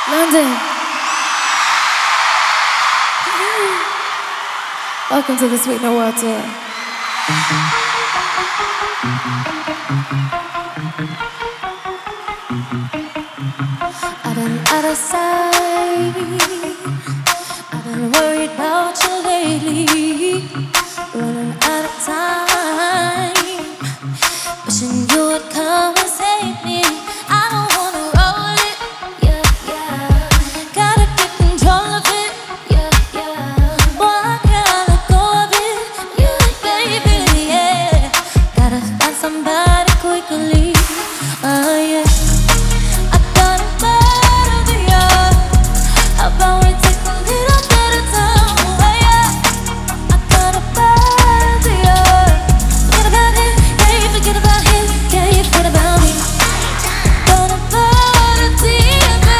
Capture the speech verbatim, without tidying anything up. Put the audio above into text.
London, welcome to the Sweet No World Tour. I've been out of sight, I've been worried.